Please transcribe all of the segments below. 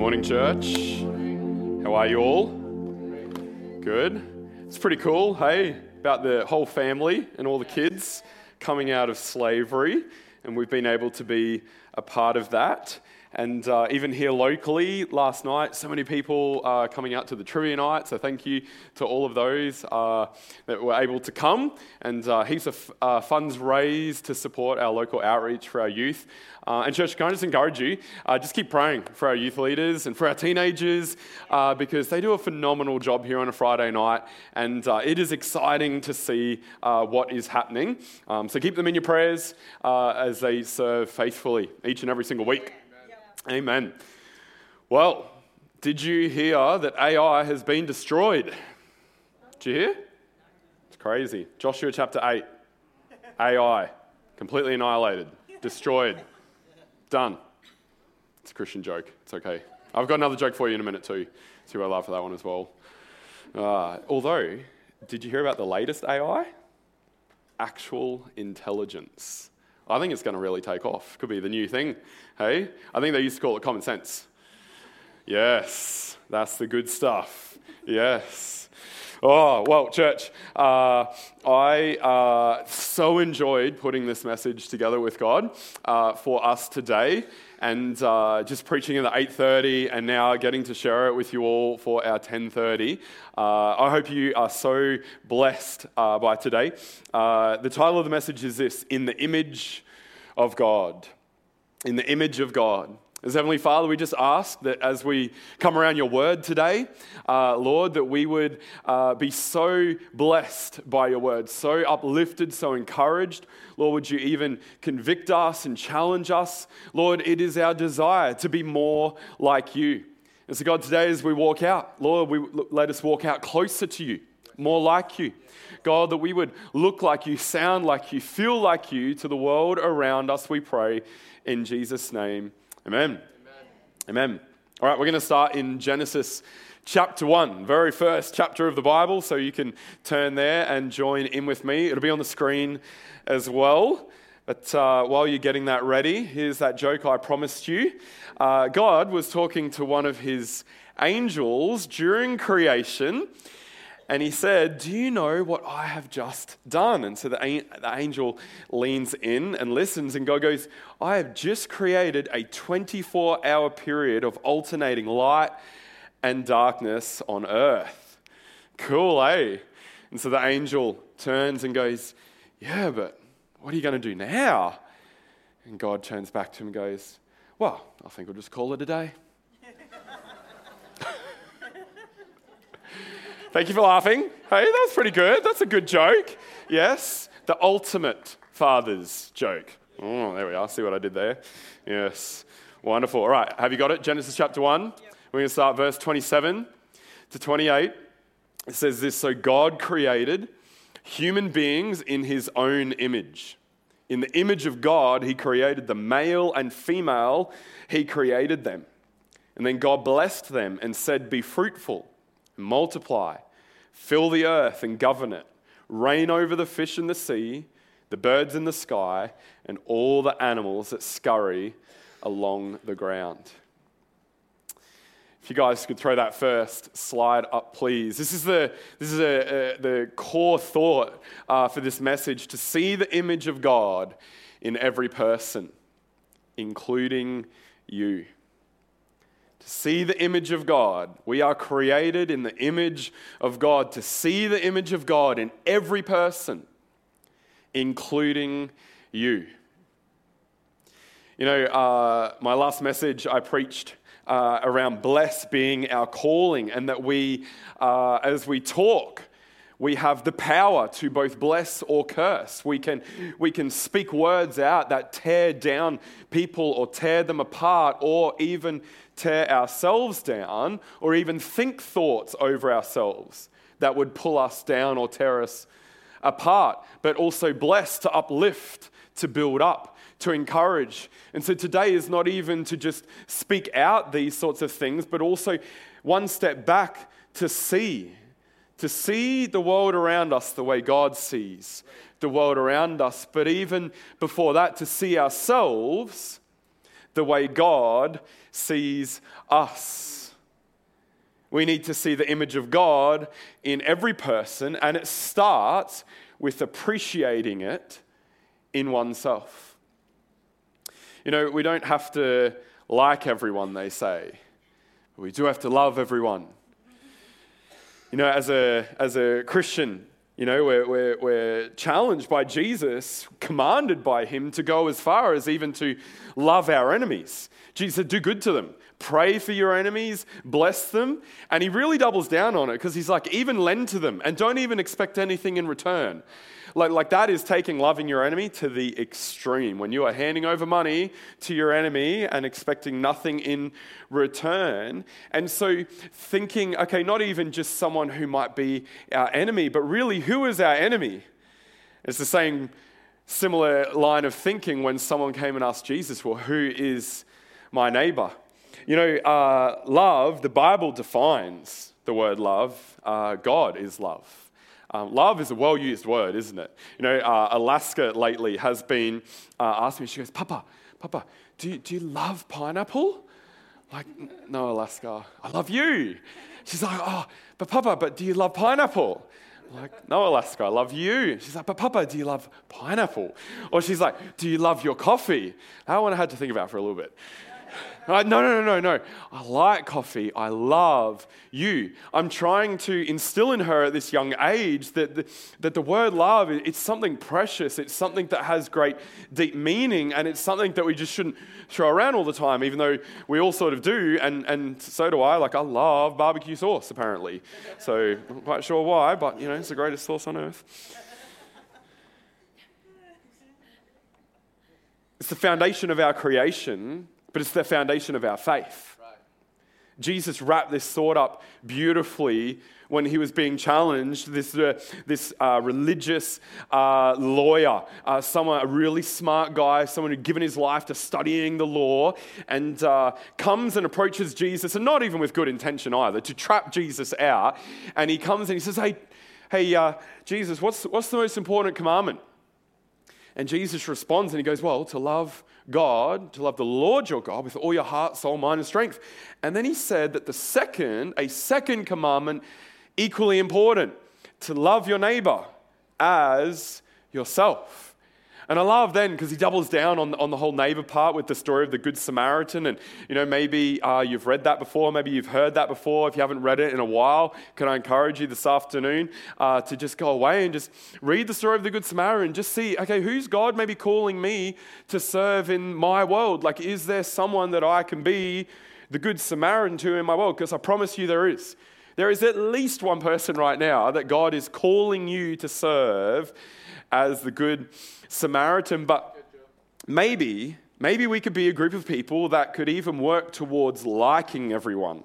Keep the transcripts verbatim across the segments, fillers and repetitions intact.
Morning, church. How are you all? Good. It's pretty cool, hey, about the whole family and all the kids coming out of slavery, and we've been able to be a part of that. And uh, even here locally, last night, so many people uh, coming out to the trivia night. So thank you to all of those uh, that were able to come. And uh, heaps of uh, funds raised to support our local outreach for our youth. Uh, and church, can I just encourage you, uh, just keep praying for our youth leaders and for our teenagers uh, because they do a phenomenal job here on a Friday night. And uh, it is exciting to see uh, what is happening. Um, so keep them in your prayers uh, as they serve faithfully each and every single week. Amen. Well, did you hear that A I has been destroyed? Did you hear? It's crazy. Joshua chapter eight. A I, completely annihilated, destroyed, done. It's a Christian joke. It's okay. I've got another joke for you in a minute too. See what I love for that one as well. Uh, although, did you hear about the latest A I? Actual intelligence. I think it's going to really take off. Could be the new thing, hey? I think they used to call it common sense. Yes, that's the good stuff. Yes. Oh, well, church, uh, I uh, so enjoyed putting this message together with God uh, for us today, and uh, just preaching at the eight thirty and now getting to share it with you all for our ten thirty. Uh, I hope you are so blessed uh, by today. Uh, the title of the message is this: In the Image of God. In the image of God. As Heavenly Father, we just ask that as we come around your word today, uh, Lord, that we would uh, be so blessed by your word, so uplifted, so encouraged. Lord, would you even convict us and challenge us? Lord, it is our desire to be more like you. And so God, today as we walk out, Lord, we let us walk out closer to you, more like you. God, that we would look like you, sound like you, feel like you to the world around us, we pray in Jesus' name. Amen. Amen. Amen. All right, we're going to start in Genesis chapter one, very first chapter of the Bible, so you can turn there and join in with me. It'll be on the screen as well. But uh, while you're getting that ready, here's that joke I promised you. Uh, God was talking to one of his angels during creation, and he said, "Do you know what I have just done?" And so the, the angel leans in and listens, and God goes, "I have just created a twenty-four hour period of alternating light and darkness on earth." Cool, eh? And so the angel turns and goes, "Yeah, but what are you going to do now?" And God turns back to him and goes, "Well, I think we'll just call it a day." Thank you for laughing. Hey, that's pretty good. That's a good joke. Yes, the ultimate father's joke. Oh, there we are. See what I did there? Yes, wonderful. All right, have you got it? Genesis chapter one. Yep. We're going to start verse twenty-seven to twenty-eight. It says this: So God created human beings in his own image. In the image of God, he created the male and female. He created them. And then God blessed them and said, "Be fruitful, multiply, fill the earth and govern it, reign over the fish in the sea, the birds in the sky, and all the animals that scurry along the ground." If you guys could throw that first slide up, please. This is the this is a, a, the core thought uh, for this message: to see the image of God in every person, including you. To see the image of God. We are created in the image of God. To see the image of God in every person, including you. You know, uh, my last message I preached uh, around bless being our calling, and that we, uh, as we talk, we have the power to both bless or curse. We can, we can speak words out that tear down people or tear them apart, or even tear ourselves down, or even think thoughts over ourselves that would pull us down or tear us apart, but also bless to uplift, to build up, to encourage. And so today is not even to just speak out these sorts of things, but also one step back to see, to see the world around us the way God sees the world around us, but even before that, to see ourselves the way God sees us. We need to see the image of God in every person, and it starts with appreciating it in oneself. You know, we don't have to like everyone, they say. We do have to love everyone. You know, as a as a Christian, you know, we're, we're, we're challenged by Jesus, commanded by him to go as far as even to love our enemies. Jesus said, do good to them. Pray for your enemies, bless them. And he really doubles down on it because he's like, even lend to them and don't even expect anything in return. Like, like that is taking loving your enemy to the extreme. When you are handing over money to your enemy and expecting nothing in return. And so thinking, okay, not even just someone who might be our enemy, but really who is our enemy? It's the same similar line of thinking when someone came and asked Jesus, well, who is my neighbor? You know, uh, love, the Bible defines the word love. Uh, God is love. Um, love is a well-used word, isn't it? You know, uh, Alaska lately has been uh, asking me, she goes, Papa, Papa, do you, do you love pineapple? Like, no, Alaska, I love you. She's like, oh, but Papa, but do you love pineapple? I'm like, no, Alaska, I love you. She's like, but Papa, do you love pineapple? Or she's like, do you love your coffee? That one I had to think about for a little bit. Right? No, no, no, no, no. I like coffee. I love you. I'm trying to instill in her at this young age that the, that the word love, it's something precious. It's something that has great deep meaning, and it's something that we just shouldn't throw around all the time, even though we all sort of do, and, and so do I. Like, I love barbecue sauce, apparently. So I'm not quite sure why, but, you know, it's the greatest sauce on earth. It's the foundation of our creation, but it's the foundation of our faith. Right. Jesus wrapped this thought up beautifully when he was being challenged. This uh, this uh, religious uh, lawyer, uh, someone, a really smart guy, someone who'd given his life to studying the law, and uh, comes and approaches Jesus, and not even with good intention either, to trap Jesus out. And he comes and he says, "Hey, hey, uh, Jesus, what's what's the most important commandment?" And Jesus responds and he goes, well, to love God, to love the Lord your God with all your heart, soul, mind, and strength. And then he said that the second, a second commandment, equally important, to love your neighbor as yourself. And I love then, because he doubles down on, on the whole neighbor part with the story of the Good Samaritan. And, you know, maybe uh, you've read that before. Maybe you've heard that before. If you haven't read it in a while, can I encourage you this afternoon uh, to just go away and just read the story of the Good Samaritan and just see, okay, who's God maybe calling me to serve in my world? Like, is there someone that I can be the Good Samaritan to in my world? Because I promise you there is. There is at least one person right now that God is calling you to serve as the Good Samaritan. But maybe, maybe we could be a group of people that could even work towards liking everyone.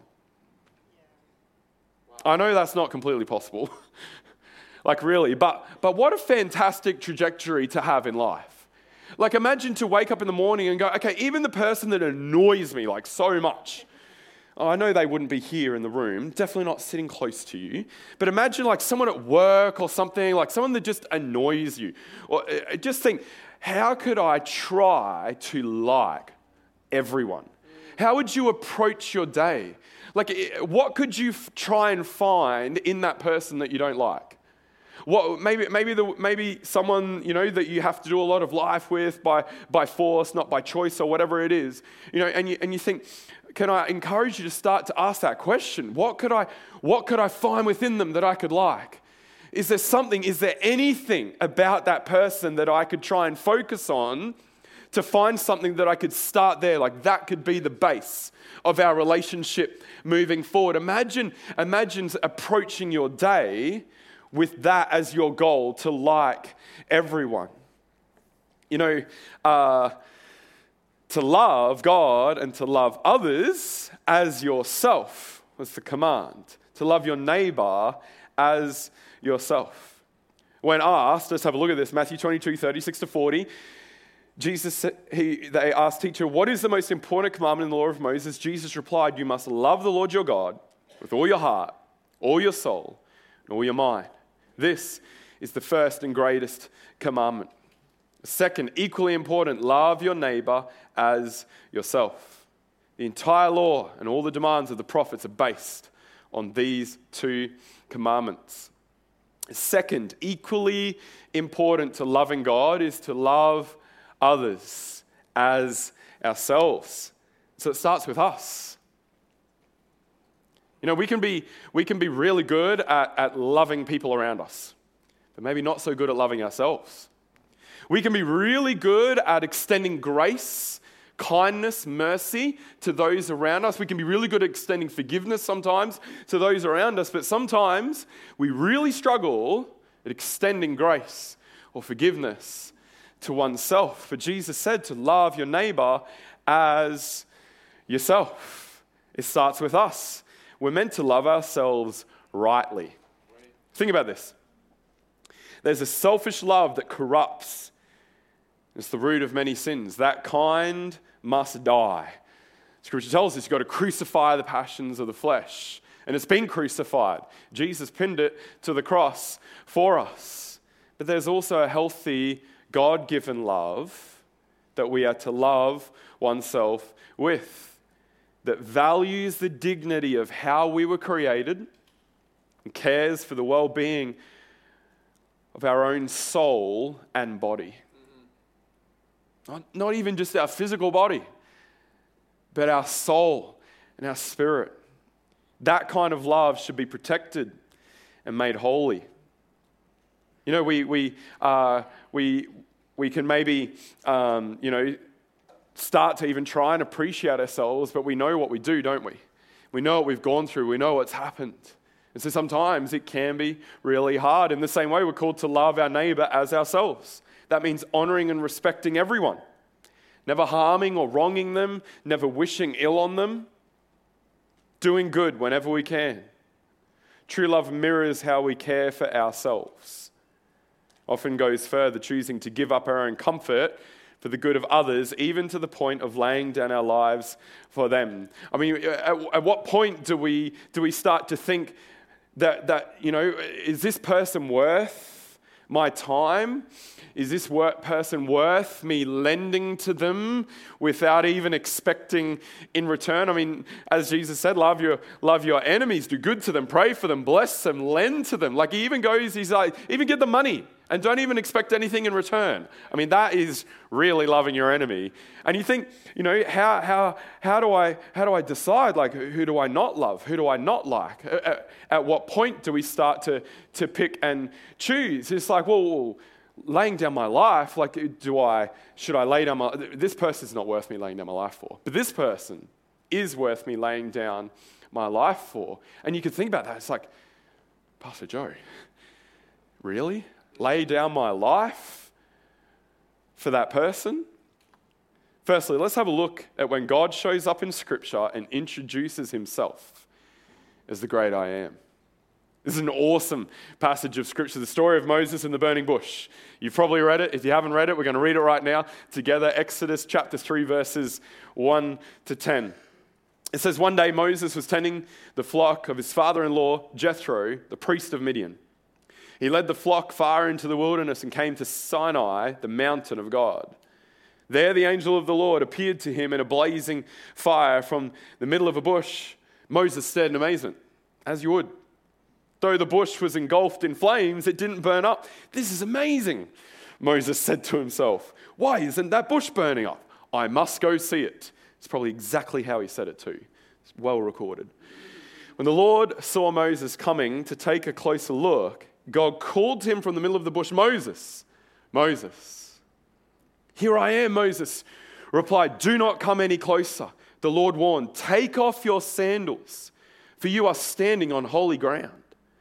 I know that's not completely possible. Like really, but but what a fantastic trajectory to have in life. Like imagine to wake up in the morning and go, okay, even the person that annoys me like so much, oh, I know they wouldn't be here in the room, definitely not sitting close to you. But imagine like someone at work or something, like someone that just annoys you. Or uh, just think, how could I try to like everyone? How would you approach your day? Like, what could you f- try and find in that person that you don't like? What maybe maybe the maybe someone you know that you have to do a lot of life with by by force, not by choice or whatever it is. You know, and you and you think, can I encourage you to start to ask that question? What could I what could I find within them that I could like? Is there something, is there anything about that person that I could try and focus on to find something that I could start there? Like that could be the base of our relationship moving forward. Imagine, imagine approaching your day with that as your goal, to like everyone. You know, uh, to love God and to love others as yourself was the command. To love your neighbor as yourself. When asked, let's have a look at this, Matthew twenty-two, thirty-six to forty. Jesus, he, they asked, teacher, what is the most important commandment in the law of Moses? Jesus replied, you must love the Lord your God with all your heart, all your soul, and all your mind. This is the first and greatest commandment. Second, equally important, love your neighbor as yourself. The entire law and all the demands of the prophets are based on these two commandments. Second, equally important to loving God is to love others as ourselves. So it starts with us. You know, we can be, we can be really good at, at loving people around us, but maybe not so good at loving ourselves. We can be really good at extending grace, kindness, mercy to those around us. We can be really good at extending forgiveness sometimes to those around us, but sometimes we really struggle at extending grace or forgiveness to oneself. For Jesus said to love your neighbor as yourself. It starts with us. We're meant to love ourselves rightly. Think about this. There's a selfish love that corrupts. It's the root of many sins. That kind must die. Scripture tells us you've got to crucify the passions of the flesh. And it's been crucified. Jesus pinned it to the cross for us. But there's also a healthy, God-given love that we are to love oneself with, that values the dignity of how we were created and cares for the well-being of our own soul and body. Not, not even just our physical body, but our soul and our spirit. That kind of love should be protected and made holy. You know, we we uh, we we can maybe um, you know start to even try and appreciate ourselves, but we know what we do, don't we? We know what we've gone through. We know what's happened. And so sometimes it can be really hard. In the same way, we're called to love our neighbor as ourselves. That means honoring and respecting everyone, never harming or wronging them, never wishing ill on them, doing good whenever we can. True love mirrors how we care for ourselves. Often goes further, choosing to give up our own comfort for the good of others, even to the point of laying down our lives for them. I mean, at, at what point do we do we start to think that, that, you know, is this person worth my time? Is this work person worth me lending to them without even expecting in return? I mean, as Jesus said, love your love your enemies, do good to them, pray for them, bless them, lend to them. Like he even goes, he's like, even give them money and don't even expect anything in return. I mean, that is really loving your enemy. And you think, you know, how how how do I how do I decide, like, who do I not love? Who do I not like? At, at what point do we start to to pick and choose? It's like, well, laying down my life, like, do I, should I lay down my, this person's not worth me laying down my life for, but this person is worth me laying down my life for. And you could think about that. It's like, Pastor Joe, really? Lay down my life for that person? Firstly, let's have a look at when God shows up in Scripture and introduces himself as the great I am. This is an awesome passage of Scripture, the story of Moses in the burning bush. You've probably read it. If you haven't read it, we're going to read it right now together. Exodus chapter three, verses one to ten. It says, one day Moses was tending the flock of his father-in-law, Jethro, the priest of Midian. He led the flock far into the wilderness and came to Sinai, the mountain of God. There the angel of the Lord appeared to him in a blazing fire from the middle of a bush. Moses stared in amazement, as you would. Though the bush was engulfed in flames, it didn't burn up. This is amazing, Moses said to himself. Why isn't that bush burning up? I must go see it. It's probably exactly how he said it too. It's well recorded. When the Lord saw Moses coming to take a closer look, God called to him from the middle of the bush, Moses, Moses. Here I am, Moses replied. Do not come any closer. The Lord warned, take off your sandals, for you are standing on holy ground.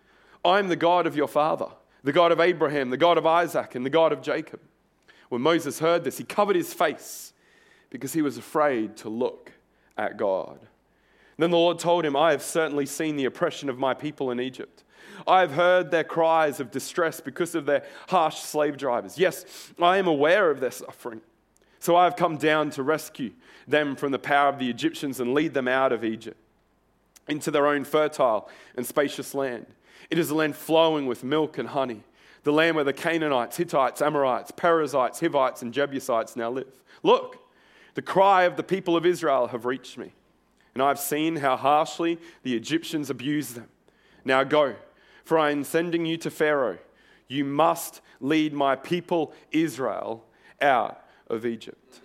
I am the God of your father, the God of Abraham, the God of Isaac, and the God of Jacob. When Moses heard this, he covered his face because he was afraid to look at God. Then the Lord told him, I have certainly seen the oppression of my people in Egypt. I have heard their cries of distress because of their harsh slave drivers. Yes, I am aware of their suffering. So I have come down to rescue them from the power of the Egyptians and lead them out of Egypt into their own fertile and spacious land. It is a land flowing with milk and honey, the land where the Canaanites, Hittites, Amorites, Perizzites, Hivites, and Jebusites now live. Look, the cry of the people of Israel have reached me. and I've seen how harshly the Egyptians abuse them. Now go, for I am sending you to Pharaoh. You must lead my people Israel out of Egypt."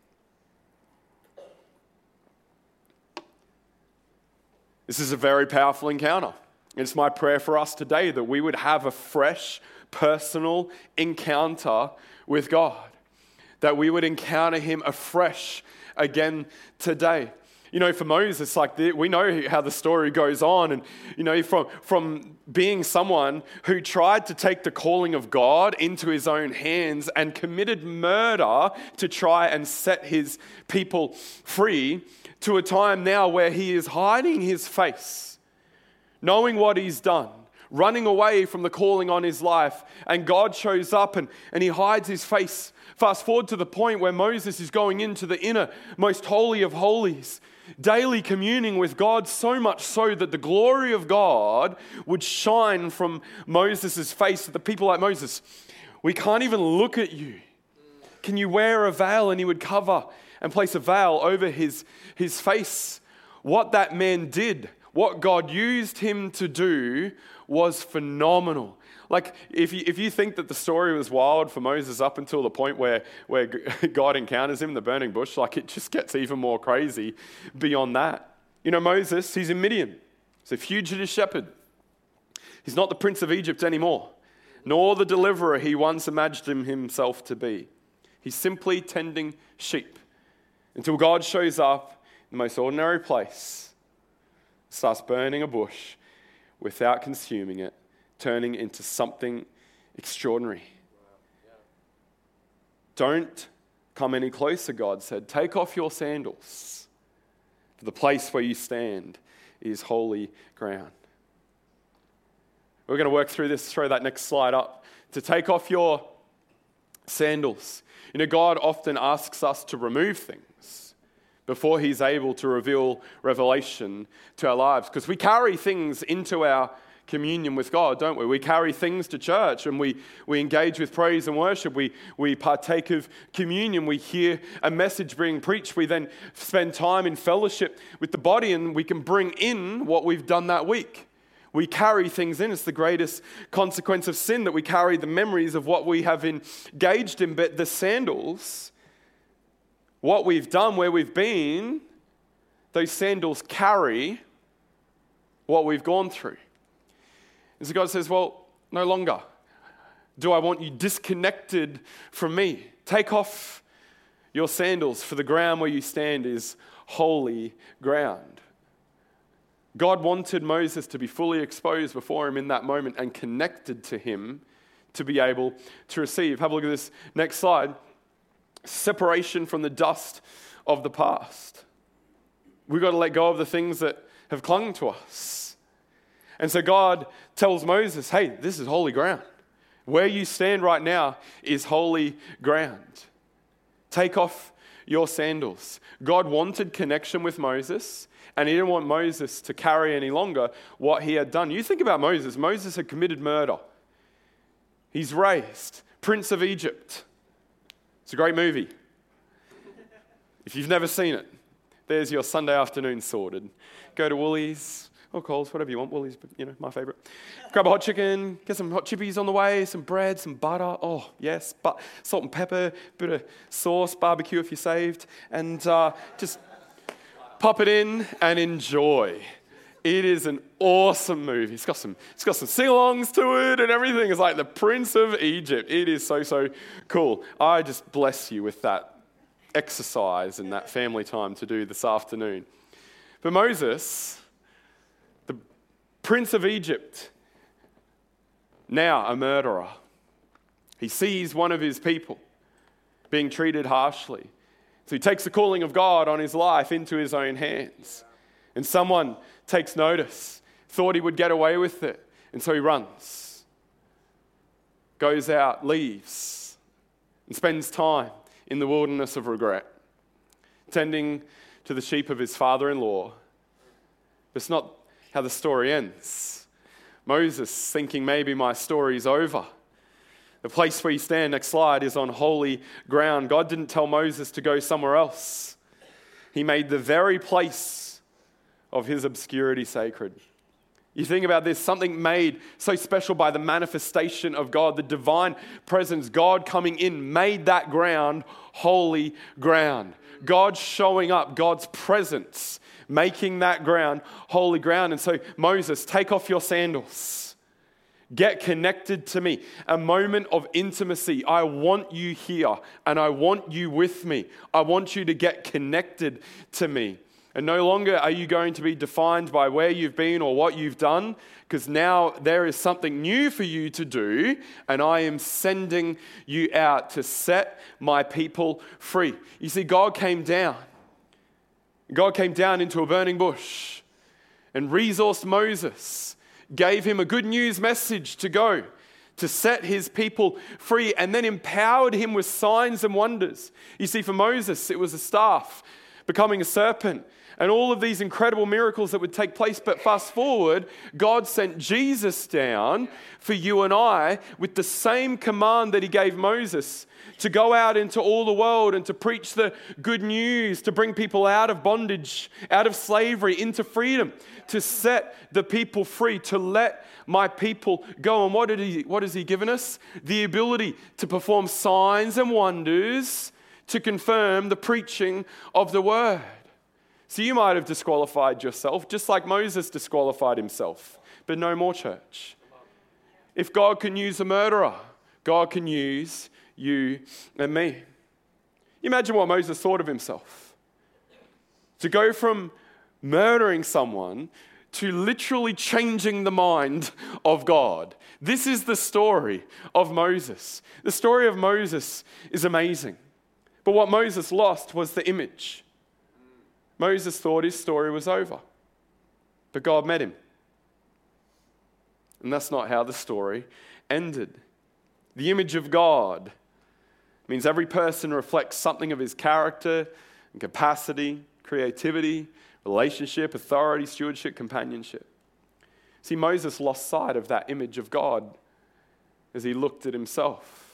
This is a very powerful encounter. It's my prayer for us today that we would have a fresh, personal encounter with God. That we would encounter him afresh again today. You know, for Moses, like the, we know how the story goes on, and you know, from from being someone who tried to take the calling of God into his own hands and committed murder to try and set his people free, to a time now where he is hiding his face, knowing what he's done, running away from the calling on his life, and God shows up and, and he hides his face. Fast forward to the point where Moses is going into the inner, most holy of holies, daily communing with God, so much so that the glory of God would shine from Moses' face. The people like Moses, we can't even look at you. Can you wear a veil? And he would cover and place a veil over his, his face. What that man did, what God used him to do, was phenomenal. Like, if you, if you think that the story was wild for Moses up until the point where, where God encounters him in the burning bush, like it just gets even more crazy beyond that. You know, Moses, he's in Midian. He's a fugitive shepherd. He's not the prince of Egypt anymore, nor the deliverer he once imagined himself to be. He's simply tending sheep until God shows up in the most ordinary place, starts burning a bush without consuming it, turning into something extraordinary. Don't come any closer, God said. Take off your sandals, for the place where you stand is holy ground. We're going to work through this, throw that next slide up. To take off your sandals. You know, God often asks us to remove things before he's able to reveal revelation to our lives, because we carry things into our communion with God, don't we? We carry things to church and we, we engage with praise and worship. We, we partake of communion. We hear a message being preached. We then spend time in fellowship with the body and we can bring in what we've done that week. We carry things in. It's the greatest consequence of sin, that we carry the memories of what we have engaged in. But the sandals, what we've done, where we've been, those sandals carry what we've gone through. And so God says, well, no longer do I want you disconnected from me. Take off your sandals, for the ground where you stand is holy ground. God wanted Moses to be fully exposed before him in that moment and connected to him to be able to receive. Have a look at this next slide. Separation from the dust of the past. We've got to let go of the things that have clung to us. And so God tells Moses, hey, this is holy ground. Where you stand right now is holy ground. Take off your sandals. God wanted connection with Moses, and he didn't want Moses to carry any longer what he had done. You think about Moses. Moses had committed murder. He's raised Prince of Egypt. It's a great movie. If you've never seen it, there's your Sunday afternoon sorted. Go to Woolies or Coles, whatever you want. Woolies, you know, my favorite. Grab a hot chicken, get some hot chippies on the way, some bread, some butter. Oh, yes, but salt and pepper, bit of sauce, barbecue if you're saved, and uh, just pop it in and enjoy. It is an awesome movie. It's got some, it's got some sing-alongs to it and everything. It's like the Prince of Egypt. It is so, so cool. I just bless you with that exercise and that family time to do this afternoon. But Moses, the Prince of Egypt, now a murderer. He sees one of his people being treated harshly. So he takes the calling of God on his life into his own hands. And someone takes notice, thought he would get away with it, and so he runs, goes out, leaves, and spends time in the wilderness of regret, tending to the sheep of his father-in-law. But it's not how the story ends. Moses thinking, maybe my story's over. The place where you stand, next slide, is on holy ground. God didn't tell Moses to go somewhere else. He made the very place of his obscurity sacred. You think about this, something made so special by the manifestation of God, the divine presence, God coming in, made that ground holy ground. God showing up, God's presence, making that ground holy ground. And so, Moses, take off your sandals. Get connected to me. A moment of intimacy. I want you here and I want you with me. I want you to get connected to me. And no longer are you going to be defined by where you've been or what you've done, because now there is something new for you to do, and I am sending you out to set my people free. You see, God came down. God came down into a burning bush and resourced Moses, gave him a good news message to go, to set his people free, and then empowered him with signs and wonders. You see, for Moses, it was a staff becoming a serpent, and all of these incredible miracles that would take place. But fast forward, God sent Jesus down for you and I with the same command that he gave Moses, to go out into all the world and to preach the good news, to bring people out of bondage, out of slavery, into freedom, to set the people free, to let my people go. And what did he, what has he given us? The ability to perform signs and wonders to confirm the preaching of the word. So you might have disqualified yourself, just like Moses disqualified himself, but no more, church. If God can use a murderer, God can use you and me. You imagine what Moses thought of himself. To go from murdering someone to literally changing the mind of God. This is the story of Moses. The story of Moses is amazing. But what Moses lost was the image. Moses thought his story was over, but God met him. And that's not how the story ended. The image of God means every person reflects something of his character and capacity, creativity, relationship, authority, stewardship, companionship. See, Moses lost sight of that image of God as he looked at himself.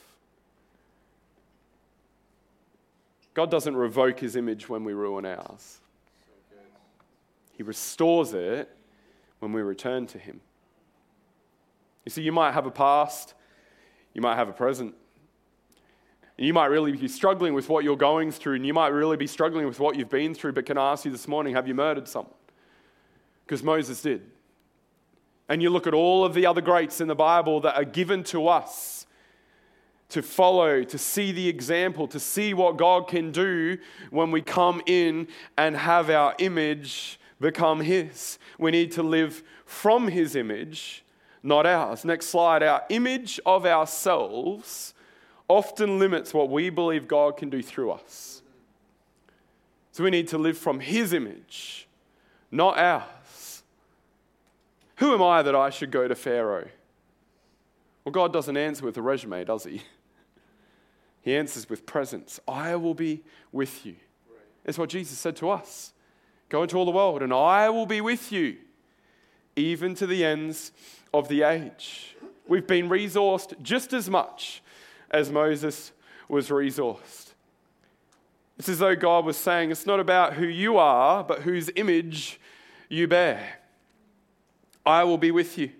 God doesn't revoke his image when we ruin ours. He restores it when we return to him. You see, you might have a past, you might have a present, and you might really be struggling with what you're going through, and you might really be struggling with what you've been through, but can I ask you this morning, have you murdered someone? Because Moses did. And you look at all of the other greats in the Bible that are given to us to follow, to see the example, to see what God can do when we come in and have our image become his. We need to live from his image, not ours. Next slide. Our image of ourselves often limits what we believe God can do through us. So we need to live from his image, not ours. Who am I that I should go to Pharaoh? Well, God doesn't answer with a resume, does he? He answers with presence. I will be with you. That's what Jesus said to us. Go into all the world, and I will be with you, even to the ends of the age. We've been resourced just as much as Moses was resourced. It's as though God was saying, it's not about who you are, but whose image you bear. I will be with you.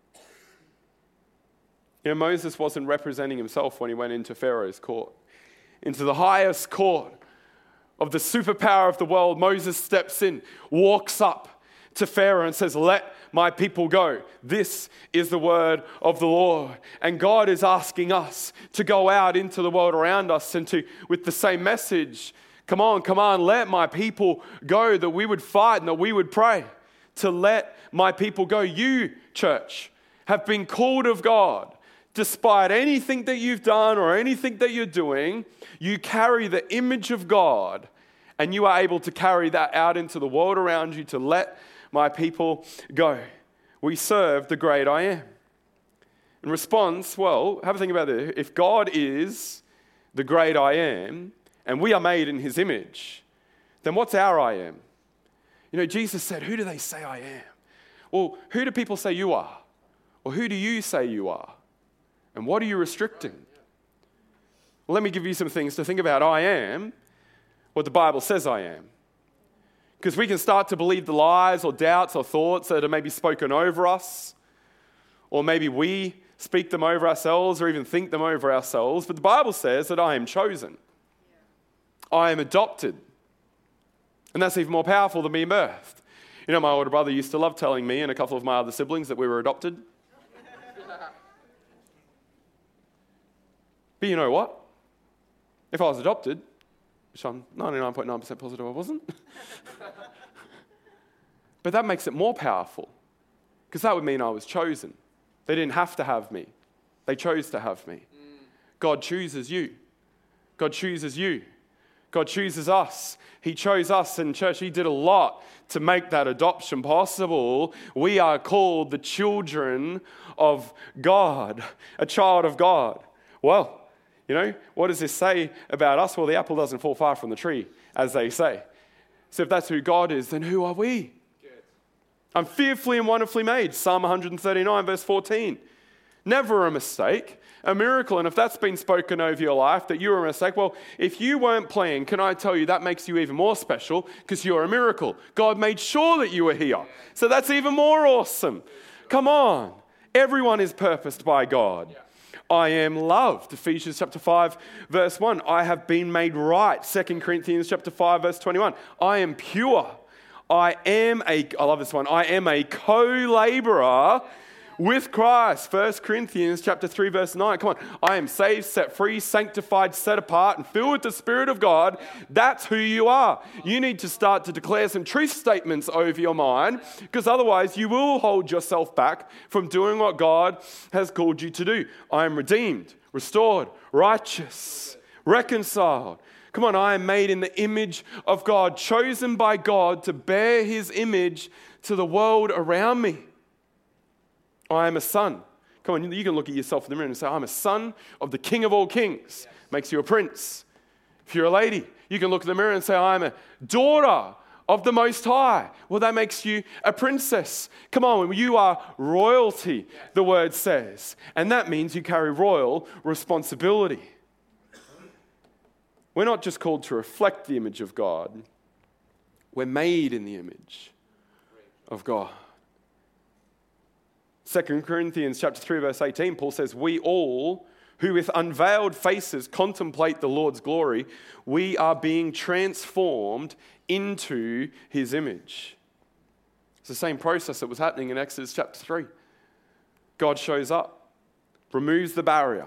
You know, Moses wasn't representing himself when he went into Pharaoh's court. Into the highest court of the superpower of the world, Moses steps in, walks up to Pharaoh and says, let my people go. This is the word of the Lord. And God is asking us to go out into the world around us and to, with the same message, come on, come on, let my people go, that we would fight and that we would pray to let my people go. You, church, have been called of God. Despite anything that you've done or anything that you're doing, you carry the image of God, and you are able to carry that out into the world around you to let my people go. We serve the great I am. In response, well, have a think about this. If God is the great I am, and we are made in his image, then what's our I am? You know, Jesus said, who do they say I am? Well, who do people say you are? Or who do you say you are? And what are you restricting? Well, let me give you some things to think about. I am what the Bible says I am. Because we can start to believe the lies or doubts or thoughts that are maybe spoken over us, or maybe we speak them over ourselves or even think them over ourselves. But the Bible says that I am chosen. Yeah. I am adopted. And that's even more powerful than being birthed. You know, my older brother used to love telling me and a couple of my other siblings that we were adopted. But you know what? If I was adopted, which I'm ninety-nine point nine percent positive I wasn't, but that makes it more powerful, because that would mean I was chosen. They didn't have to have me. They chose to have me. Mm. God chooses you. God chooses you. God chooses us. He chose us, and church, he did a lot to make that adoption possible. We are called the children of God, a child of God. Well, you know, what does this say about us? Well, the apple doesn't fall far from the tree, as they say. So if that's who God is, then who are we? Good. I'm fearfully and wonderfully made. Psalm one thirty-nine, verse fourteen. Never a mistake, a miracle. And if that's been spoken over your life, that you're a mistake, well, if you weren't playing, can I tell you that makes you even more special, because you're a miracle. God made sure that you were here. So that's even more awesome. Come on. Everyone is purposed by God. I am loved. Ephesians chapter five, verse one. I have been made right. Second Corinthians chapter five, verse twenty-one. I am pure. I am a, I love this one. I am a co-laborer with Christ. First Corinthians chapter three, verse nine. Come on. I am saved, set free, sanctified, set apart, and filled with the Spirit of God. That's who you are. You need to start to declare some truth statements over your mind, because otherwise you will hold yourself back from doing what God has called you to do. I am redeemed, restored, righteous, reconciled. Come on, I am made in the image of God, chosen by God to bear his image to the world around me. I am a son. Come on, you can look at yourself in the mirror and say, I'm a son of the King of all kings. Makes you a prince. If you're a lady, you can look in the mirror and say, I'm a daughter of the Most High. Well, that makes you a princess. Come on, you are royalty, the word says. And that means you carry royal responsibility. We're not just called to reflect the image of God. We're made in the image of God. Second Corinthians chapter three, verse eighteen, Paul says, we all who with unveiled faces contemplate the Lord's glory, we are being transformed into his image. It's the same process that was happening in Exodus chapter three. God shows up, removes the barrier.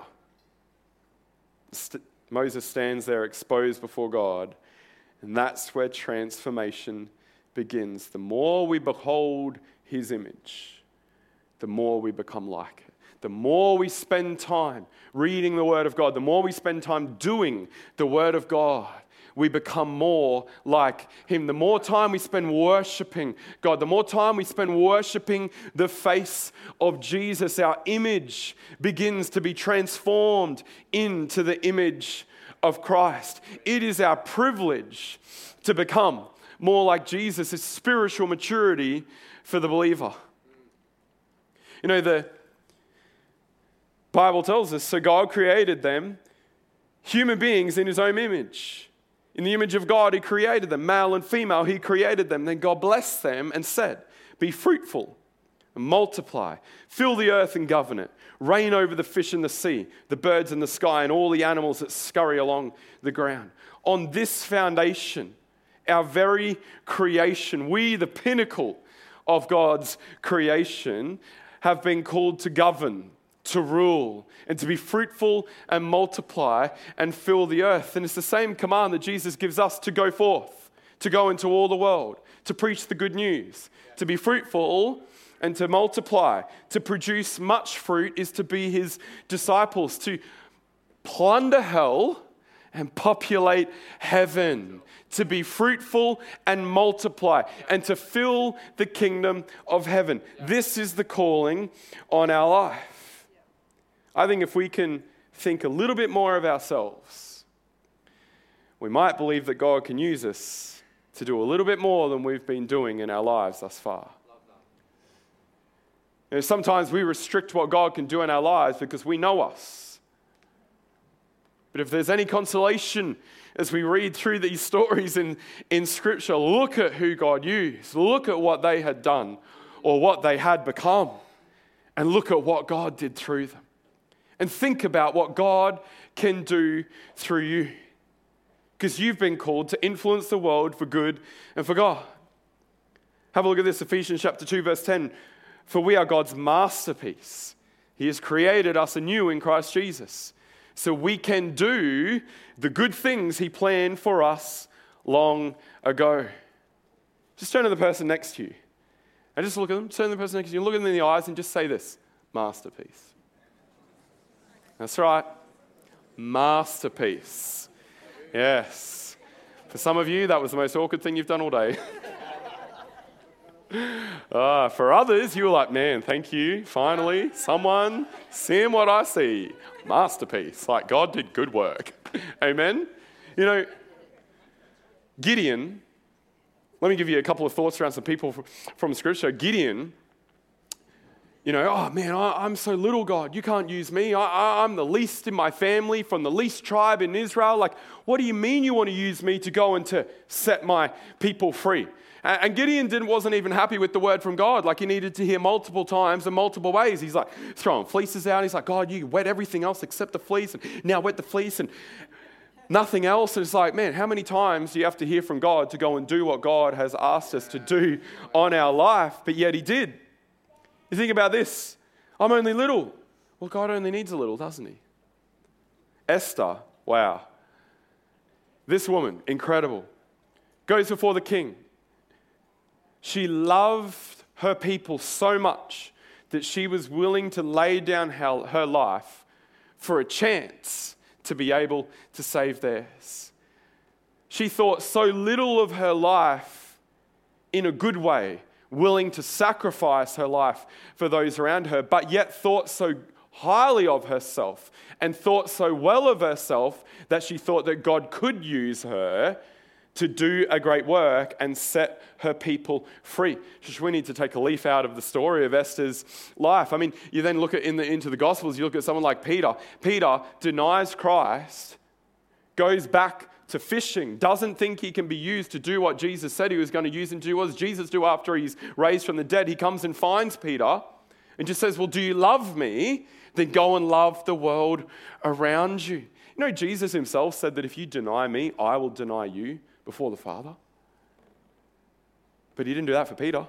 St- Moses stands there exposed before God, and that's where transformation begins. The more we behold his image, the more we become like it. The more we spend time reading the Word of God, the more we spend time doing the Word of God, we become more like him. The more time we spend worshiping God, the more time we spend worshiping the face of Jesus, our image begins to be transformed into the image of Christ. It is our privilege to become more like Jesus. It's spiritual maturity for the believer. You know, the Bible tells us, so God created them, human beings in his own image. In the image of God, he created them. Male and female, he created them. Then God blessed them and said, be fruitful and multiply. Fill the earth and govern it. Reign over the fish in the sea, the birds in the sky, and all the animals that scurry along the ground. On this foundation, our very creation, we, the pinnacle of God's creation, have been called to govern, to rule, and to be fruitful and multiply and fill the earth. And it's the same command that Jesus gives us to go forth, to go into all the world, to preach the good news, to be fruitful and to multiply, to produce much fruit is to be his disciples, to plunder hell and populate heaven, to be fruitful and multiply, and to fill the kingdom of heaven. This is the calling on our life. I think if we can think a little bit more of ourselves, we might believe that God can use us to do a little bit more than we've been doing in our lives thus far. You know, sometimes we restrict what God can do in our lives because we know us. But if there's any consolation as we read through these stories in, in Scripture, look at who God used. Look at what they had done or what they had become. And look at what God did through them. And think about what God can do through you. Because you've been called to influence the world for good and for God. Have a look at this, Ephesians chapter two, verse ten. For we are God's masterpiece. He has created us anew in Christ Jesus, so we can do the good things He planned for us long ago. Just turn to the person next to you. And just look at them. Turn to the person next to you. Look at them in the eyes and just say this. Masterpiece. That's right. Masterpiece. Yes. For some of you, that was the most awkward thing you've done all day. uh, for others, you were like, man, thank you. Finally, someone seeing what I see. Masterpiece. Like God did good work. Amen. You know, Gideon, let me give you a couple of thoughts around some people from, from Scripture. Gideon, you know, oh man, I, I'm so little, God. You can't use me. I, I, I'm the least in my family, from the least tribe in Israel. Like, what do you mean you want to use me to go and to set my people free? And, and Gideon didn't, wasn't even happy with the word from God. Like, he needed to hear multiple times and multiple ways. He's like throwing fleeces out. He's like, God, you wet everything else except the fleece. And now wet the fleece and nothing else. And it's like, man, how many times do you have to hear from God to go and do what God has asked us to do on our life? But yet he did. You think about this. I'm only little. Well, God only needs a little, doesn't he? Esther, wow. This woman, incredible, goes before the king. She loved her people so much that she was willing to lay down her life for a chance to be able to save theirs. She thought so little of her life in a good way, willing to sacrifice her life for those around her, but yet thought so highly of herself and thought so well of herself that she thought that God could use her to do a great work and set her people free. We need to take a leaf out of the story of Esther's life. I mean, you then look at in the, into the Gospels, you look at someone like Peter. Peter denies Christ, goes back to fishing, doesn't think he can be used to do what Jesus said he was going to use him to do. What does Jesus do after he's raised from the dead? He comes and finds Peter and just says, well, do you love me? Then go and love the world around you. You know, Jesus himself said that if you deny me, I will deny you before the Father. But he didn't do that for Peter.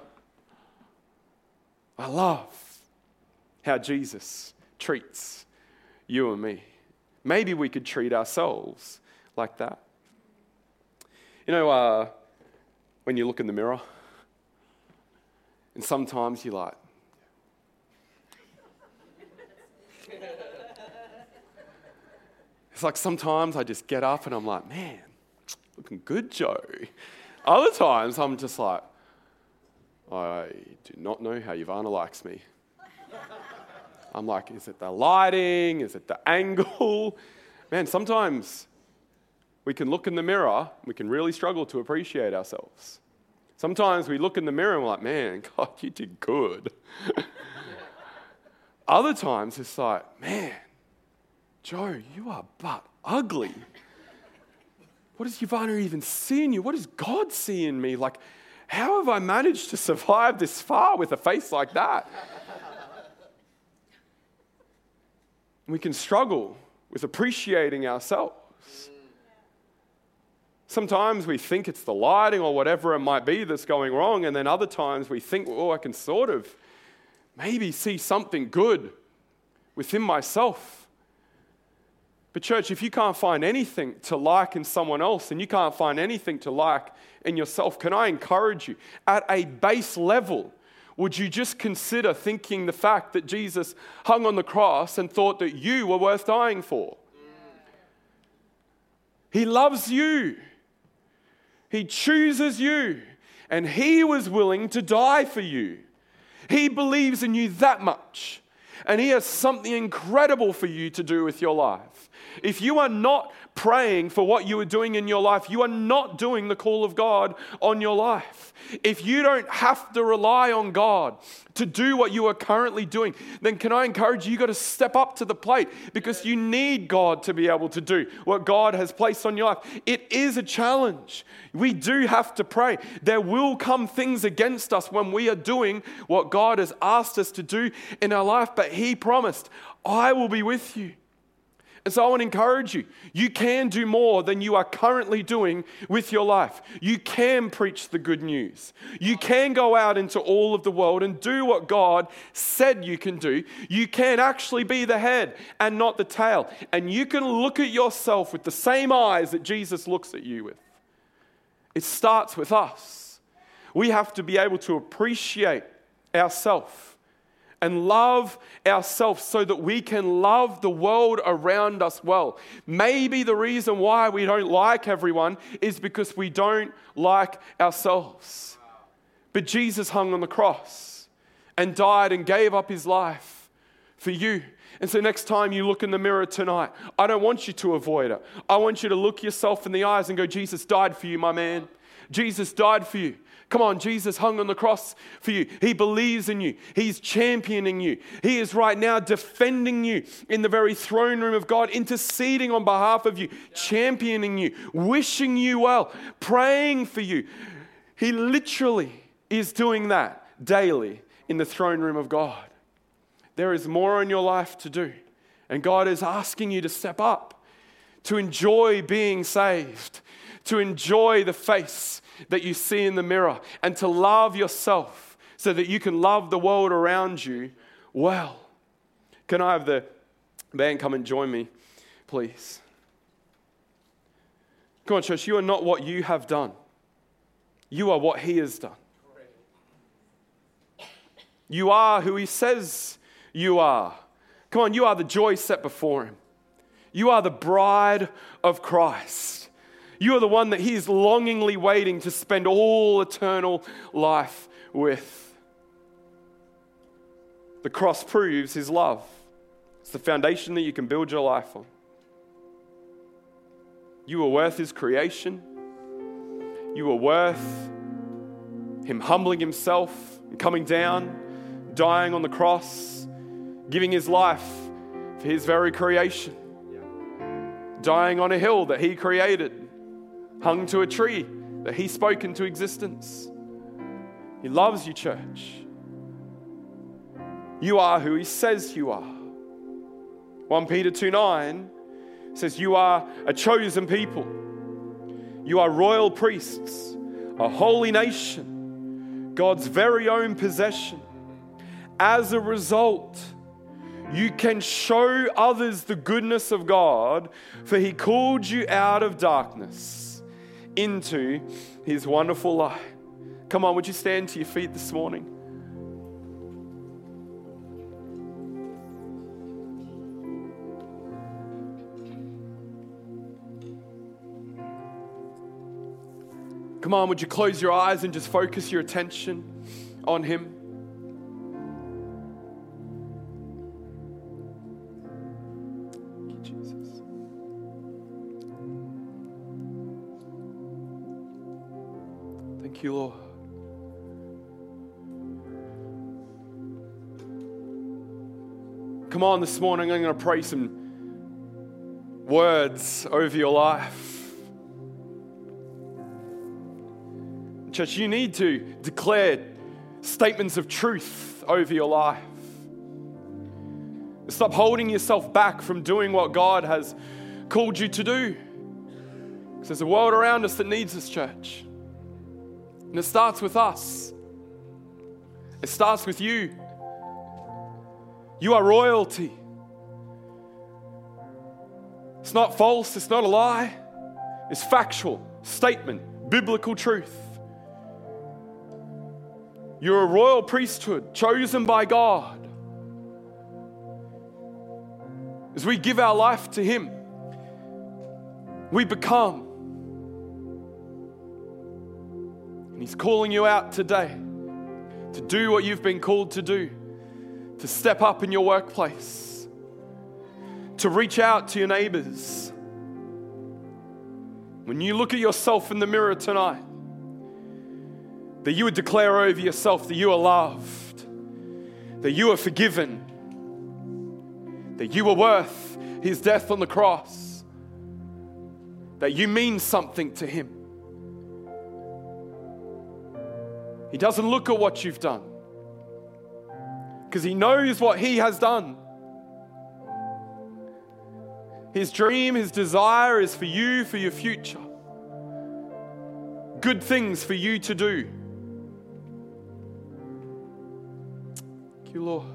I love how Jesus treats you and me. Maybe we could treat ourselves like that. You know, uh, when you look in the mirror, and sometimes you're like, it's like sometimes I just get up and I'm like, man, looking good, Joe. Other times I'm just like, I do not know how Ivana likes me. I'm like, is it the lighting? Is it the angle? Man, sometimes we can look in the mirror, we can really struggle to appreciate ourselves. Sometimes we look in the mirror and we're like, man, God, you did good. Other times it's like, man, Joe, you are but ugly. What does Ivana even see in you? What does God see in me? Like, how have I managed to survive this far with a face like that? We can struggle with appreciating ourselves. Sometimes we think it's the lighting or whatever it might be that's going wrong, and then other times we think, oh, I can sort of maybe see something good within myself. But church, if you can't find anything to like in someone else and you can't find anything to like in yourself, can I encourage you, at a base level, would you just consider thinking the fact that Jesus hung on the cross and thought that you were worth dying for? He loves you. He chooses you. And he was willing to die for you. He believes in you that much. And he has something incredible for you to do with your life. If you are not praying for what you are doing in your life, you are not doing the call of God on your life. If you don't have to rely on God to do what you are currently doing, then can I encourage you, you got to step up to the plate, because you need God to be able to do what God has placed on your life. It is a challenge. We do have to pray. There will come things against us when we are doing what God has asked us to do in our life, but He promised, I will be with you. And so I want to encourage you, you can do more than you are currently doing with your life. You can preach the good news. You can go out into all of the world and do what God said you can do. You can actually be the head and not the tail. And you can look at yourself with the same eyes that Jesus looks at you with. It starts with us. We have to be able to appreciate ourselves and love ourselves so that we can love the world around us well. Maybe the reason why we don't like everyone is because we don't like ourselves. But Jesus hung on the cross and died and gave up His life for you. And so next time you look in the mirror tonight, I don't want you to avoid it. I want you to look yourself in the eyes and go, Jesus died for you, my man. Jesus died for you. Come on, Jesus hung on the cross for you. He believes in you. He's championing you. He is right now defending you in the very throne room of God, interceding on behalf of you, championing you, wishing you well, praying for you. He literally is doing that daily in the throne room of God. There is more in your life to do, and God is asking you to step up, to enjoy being saved, to enjoy the face that you see in the mirror, and to love yourself so that you can love the world around you well. Can I have the band come and join me, please? Come on, church, you are not what you have done. You are what He has done. You are who He says you are. Come on, you are the joy set before Him. You are the bride of Christ. You are the one that He is longingly waiting to spend all eternal life with. The cross proves His love. It's the foundation that you can build your life on. You are worth His creation. You are worth Him humbling Himself and coming down, dying on the cross, giving His life for His very creation. Dying on a hill that He created. Hung to a tree that He spoke into existence. He loves you, church. You are who He says you are. First Peter two nine says you are a chosen people. You are royal priests, a holy nation, God's very own possession. As a result, you can show others the goodness of God, for He called you out of darkness into His wonderful light. Come on, would you stand to your feet this morning? Come on, would you close your eyes and just focus your attention on Him? Thank you, Lord. Come on, this morning I'm going to pray some words over your life. Church, you need to declare statements of truth over your life. Stop holding yourself back from doing what God has called you to do. Because there's a world around us that needs this, church. And it starts with us. It starts with you. You are royalty. It's not false. It's not a lie. It's factual statement, biblical truth. You're a royal priesthood, chosen by God. As we give our life to Him, we become. And He's calling you out today to do what you've been called to do, to step up in your workplace, to reach out to your neighbors. When you look at yourself in the mirror tonight, that you would declare over yourself that you are loved, that you are forgiven, that you are worth his death on the cross, that you mean something to him. He doesn't look at what you've done because he knows what he has done. His dream, his desire is for you, for your future. Good things for you to do. Thank you, Lord.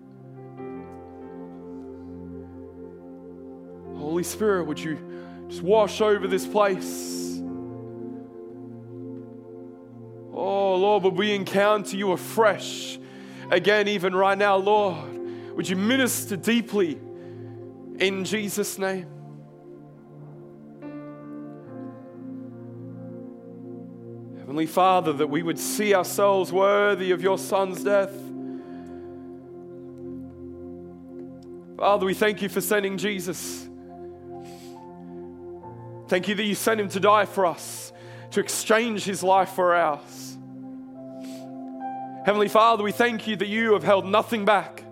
Holy Spirit, would you just wash over this place? Oh, Lord, would we encounter you afresh again, even right now, Lord? Would you minister deeply in Jesus' name? Heavenly Father, that we would see ourselves worthy of your Son's death. Father, we thank you for sending Jesus. Thank you that you sent him to die for us, to exchange his life for ours. Heavenly Father, we thank you that you have held nothing back.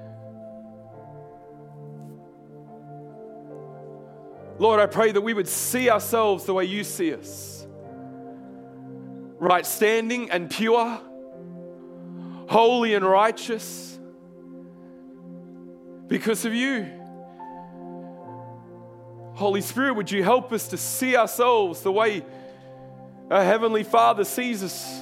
Lord, I pray that we would see ourselves the way you see us. Right standing and pure, holy and righteous, because of you. Holy Spirit, would you help us to see ourselves the way our Heavenly Father sees us?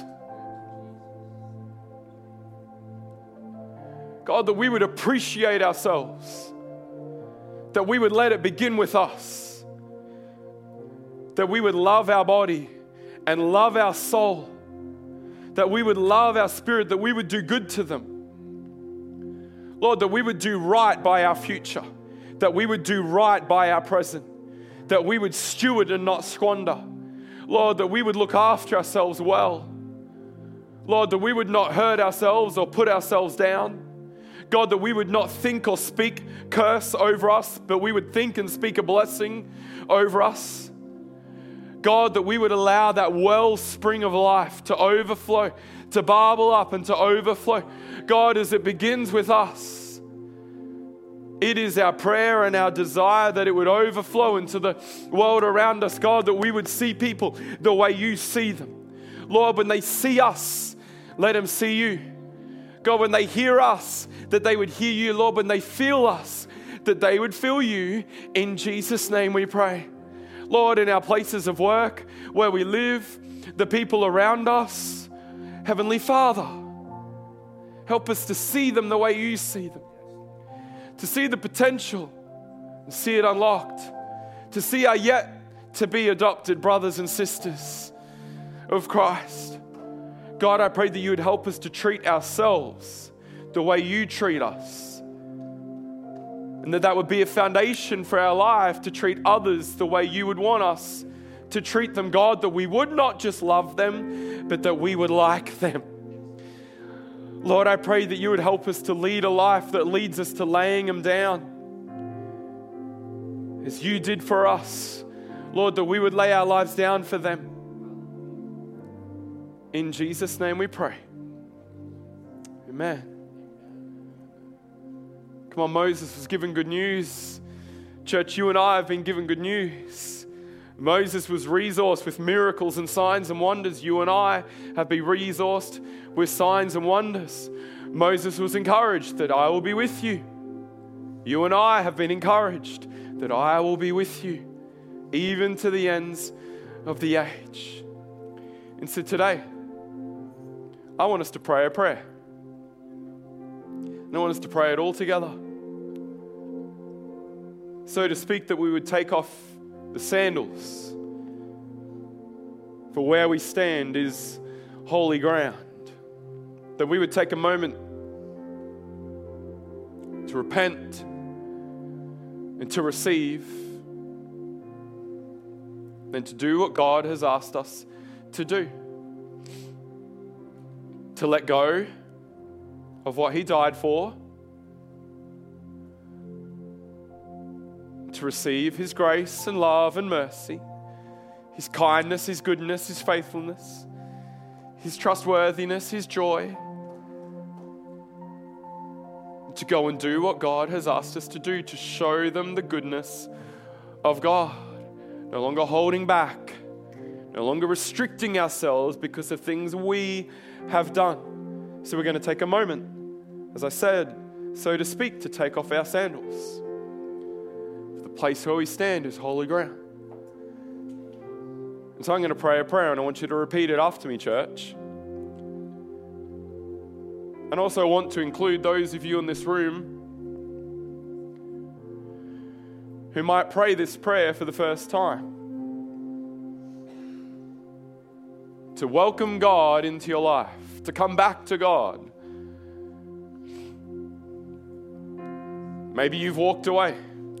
God, that we would appreciate ourselves, that we would let it begin with us, that we would love our body and love our soul, that we would love our spirit, that we would do good to them. Lord, that we would do right by our future, that we would do right by our present, that we would steward and not squander. Lord, that we would look after ourselves well. Lord, that we would not hurt ourselves or put ourselves down. God, that we would not think or speak curse over us, but we would think and speak a blessing over us. God, that we would allow that wellspring of life to overflow, to bubble up and to overflow. God, as it begins with us, it is our prayer and our desire that it would overflow into the world around us. God, that we would see people the way you see them. Lord, when they see us, let them see you. God, when they hear us, that they would hear you. Lord, when they feel us, that they would feel you. In Jesus' name we pray. Lord, in our places of work, where we live, the people around us, Heavenly Father, help us to see them the way you see them, to see the potential and see it unlocked, to see our yet to be adopted brothers and sisters of Christ. God, I pray that you would help us to treat ourselves the way you treat us. And that that would be a foundation for our life to treat others the way you would want us to treat them, God, that we would not just love them, but that we would like them. Lord, I pray that you would help us to lead a life that leads us to laying them down as you did for us. Lord, that we would lay our lives down for them. In Jesus' name we pray. Amen. Come on, Moses was given good news. Church, you and I have been given good news. Moses was resourced with miracles and signs and wonders. You and I have been resourced with signs and wonders. Moses was encouraged that I will be with you. You and I have been encouraged that I will be with you, even to the ends of the age. And so today, I want us to pray a prayer. And I want us to pray it all together. So to speak, that we would take off the sandals. For where we stand is holy ground. That we would take a moment to repent and to receive, and to do what God has asked us to do. To let go of what He died for, to receive His grace and love and mercy, His kindness, His goodness, His faithfulness, His trustworthiness, His joy, to go and do what God has asked us to do, to show them the goodness of God. No longer holding back, no longer restricting ourselves because of things we have done. So we're going to take a moment, as I said, so to speak, to take off our sandals. The place where we stand is holy ground. And so I'm going to pray a prayer, and I want you to repeat it after me, church. And also I want to include those of you in this room who might pray this prayer for the first time. To welcome God into your life, to come back to God. Maybe you've walked away.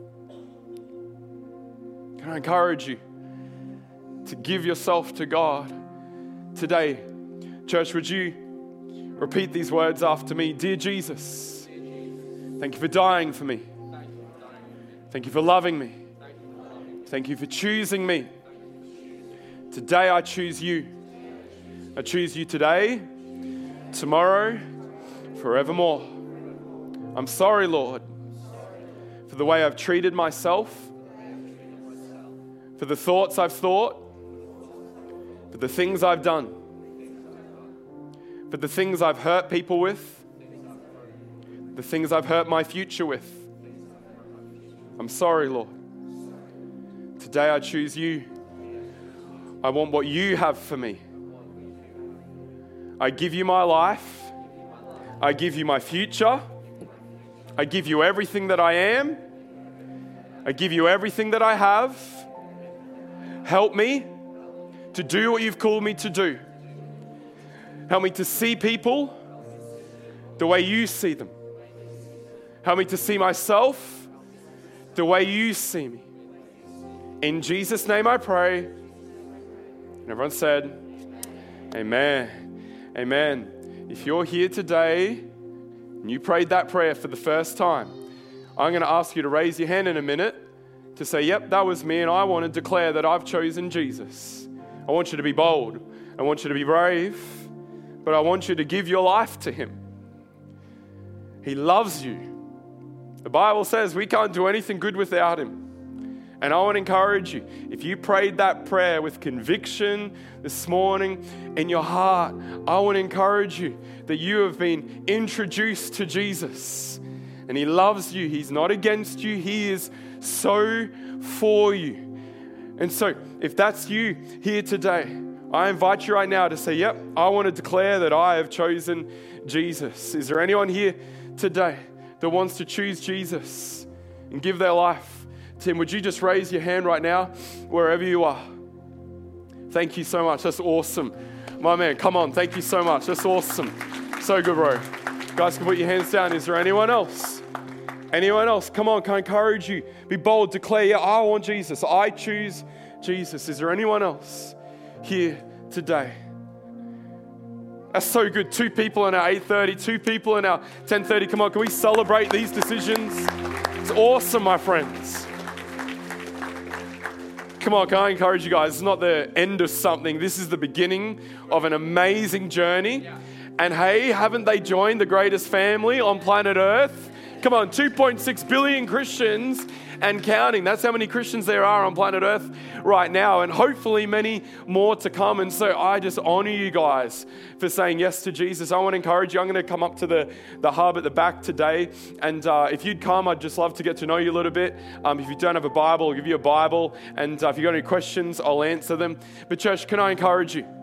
Can I encourage you to give yourself to God today? Church, would you repeat these words after me? Dear Jesus, thank you for dying for me. Thank you for loving me. Thank you for choosing me. Today I choose you. I choose you today, tomorrow, forevermore. I'm sorry, Lord, for the way I've treated myself, for the thoughts I've thought, for the things I've done, for the things I've hurt people with, the things I've hurt my future with. I'm sorry, Lord. Today I choose you. I want what you have for me. I give you my life. I give you my future. I give you everything that I am. I give you everything that I have. Help me to do what you've called me to do. Help me to see people the way you see them. Help me to see myself the way you see me. In Jesus' name I pray. And everyone said, amen. Amen. If you're here today and you prayed that prayer for the first time, I'm going to ask you to raise your hand in a minute to say, yep, that was me, and I want to declare that I've chosen Jesus. I want you to be bold. I want you to be brave, but I want you to give your life to Him. He loves you. The Bible says we can't do anything good without Him. And I want to encourage you, if you prayed that prayer with conviction this morning in your heart, I want to encourage you that you have been introduced to Jesus. And He loves you. He's not against you. He is so for you. And so, if that's you here today, I invite you right now to say, yep, I want to declare that I have chosen Jesus. Is there anyone here today that wants to choose Jesus and give their life? Tim, would you just raise your hand right now, wherever you are? Thank you so much. That's awesome. My man, come on. Thank you so much. That's awesome. So good, bro. Guys can put your hands down. Is there anyone else? Anyone else? Come on, can I encourage you? Be bold, declare, yeah, I want Jesus. I choose Jesus. Is there anyone else here today? That's so good. Two people in our eight thirty, two people in our ten thirty. Come on, can we celebrate these decisions? It's awesome, my friends. Come on, can I encourage you guys? It's not the end of something. This is the beginning of an amazing journey. And hey, haven't they joined the greatest family on planet Earth? Come on, two point six billion Christians and counting. That's how many Christians there are on planet Earth right now, and hopefully many more to come. And so I just honor you guys for saying yes to Jesus. I want to encourage you. I'm going to come up to the, the hub at the back today. And uh, if you'd come, I'd just love to get to know you a little bit. Um, if you don't have a Bible, I'll give you a Bible. And uh, if you've got any questions, I'll answer them. But church, can I encourage you?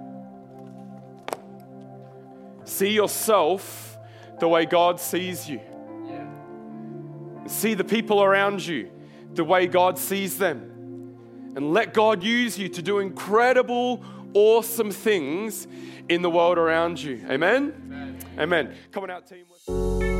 See yourself the way God sees you. See the people around you the way God sees them. And let God use you to do incredible, awesome things in the world around you. Amen? Amen. Amen. Come on out, team.